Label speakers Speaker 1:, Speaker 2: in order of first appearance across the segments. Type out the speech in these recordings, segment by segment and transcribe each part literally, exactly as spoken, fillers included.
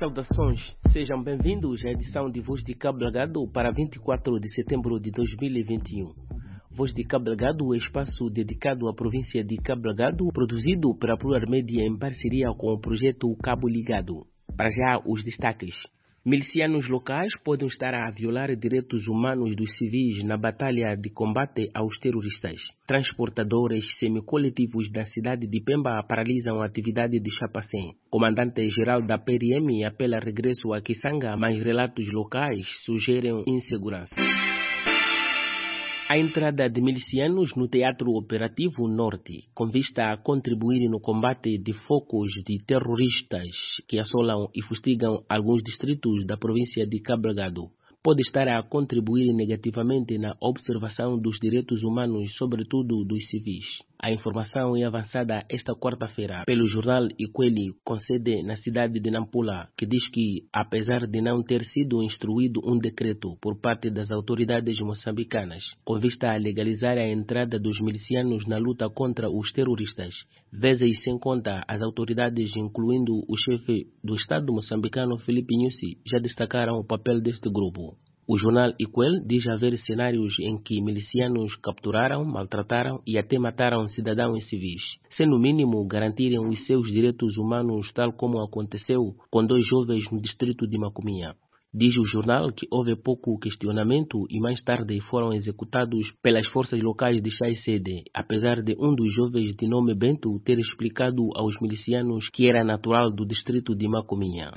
Speaker 1: Saudações, sejam bem-vindos à edição de Voz de Cabo Delgado para vinte e quatro de setembro de dois mil e vinte e um. Voz de Cabo Delgado é espaço dedicado à província de Cabo Delgado, produzido pela Plural Media em parceria com o projeto Cabo Ligado. Para já, os destaques. Milicianos locais podem estar a violar direitos humanos dos civis na batalha de combate aos terroristas. Transportadores semicoletivos da cidade de Pemba paralisam a atividade de Chapacém. Comandante-geral da P R M apela a regresso a Kisanga, mas relatos locais sugerem insegurança. A entrada de milicianos no Teatro Operativo Norte, com vista a contribuir no combate de focos de terroristas que assolam e fustigam alguns distritos da província de Cabo Delgado, pode estar a contribuir negativamente na observação dos direitos humanos, sobretudo dos civis. A informação é avançada esta quarta-feira pelo jornal Ikweli, com sede na cidade de Nampula, que diz que, apesar de não ter sido instruído um decreto por parte das autoridades moçambicanas com vista a legalizar a entrada dos milicianos na luta contra os terroristas, vezes sem conta as autoridades, incluindo o chefe do Estado moçambicano Filipe Nyusi, já destacaram o papel deste grupo. O jornal Ikwel diz haver cenários em que milicianos capturaram, maltrataram e até mataram cidadãos civis, sem no mínimo garantirem os seus direitos humanos, tal como aconteceu com dois jovens no distrito de Macuminha. Diz o jornal que houve pouco questionamento e mais tarde foram executados pelas forças locais de Chai-Sede, apesar de um dos jovens de nome Bento ter explicado aos milicianos que era natural do distrito de Macuminha.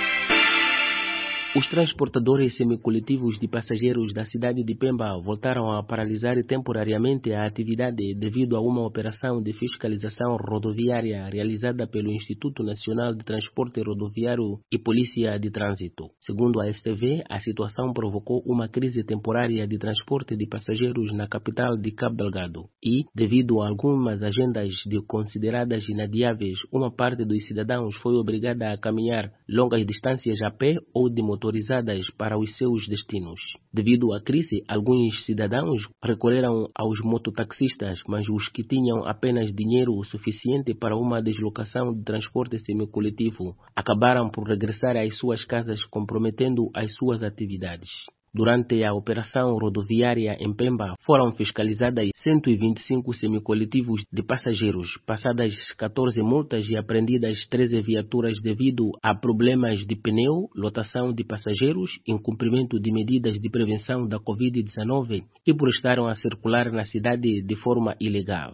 Speaker 1: Os transportadores semicoletivos de passageiros da cidade de Pemba voltaram a paralisar temporariamente a atividade devido a uma operação de fiscalização rodoviária realizada pelo Instituto Nacional de Transporte Rodoviário e Polícia de Trânsito. Segundo a S T V, a situação provocou uma crise temporária de transporte de passageiros na capital de Cabo Delgado e, devido a algumas agendas de consideradas inadiáveis, uma parte dos cidadãos foi obrigada a caminhar longas distâncias a pé ou de moto autorizadas para os seus destinos. Devido à crise, alguns cidadãos recorreram aos mototaxistas, mas os que tinham apenas dinheiro suficiente para uma deslocação de transporte semicoletivo acabaram por regressar às suas casas, comprometendo as suas atividades. Durante a operação rodoviária em Pemba, foram fiscalizadas cento e vinte e cinco semicoletivos de passageiros, passadas catorze multas e apreendidas treze viaturas devido a problemas de pneu, lotação de passageiros, incumprimento de medidas de prevenção da covid dezenove e por estarem a circular na cidade de forma ilegal.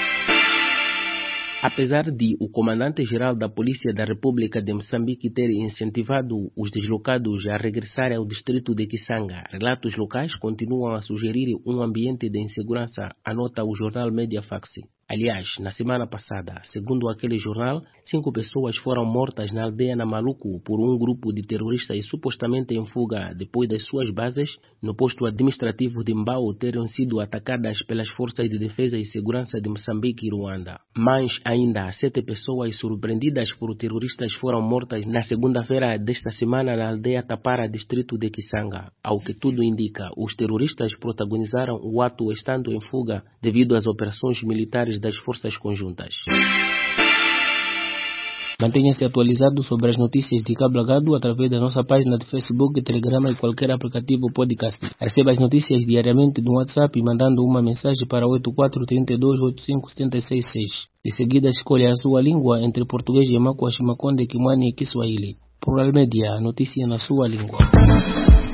Speaker 1: Apesar de o comandante-geral da Polícia da República de Moçambique ter incentivado os deslocados a regressar ao distrito de Kisanga, relatos locais continuam a sugerir um ambiente de insegurança, anota o jornal Mediafax. Aliás, na semana passada, segundo aquele jornal, cinco pessoas foram mortas na aldeia Namaluco por um grupo de terroristas supostamente em fuga depois das suas bases no posto administrativo de Mbao terem sido atacadas pelas forças de defesa e segurança de Moçambique e Ruanda. Mais ainda, sete pessoas surpreendidas por terroristas foram mortas na segunda-feira desta semana na aldeia Tapara, distrito de Kisanga. Ao que tudo indica, os terroristas protagonizaram o ato estando em fuga devido às operações militares das forças conjuntas. Mantenha-se atualizado sobre as notícias de Cabo Delgado através da nossa página de Facebook, Telegram e qualquer aplicativo podcast. Receba as notícias diariamente no WhatsApp mandando uma mensagem para oito quatro três dois oito cinco sete seis seis. De seguida, escolha a sua língua entre português, Yamaku, Shimakonde, Kimwani e Kiswahili. Plural Media, notícia na sua língua.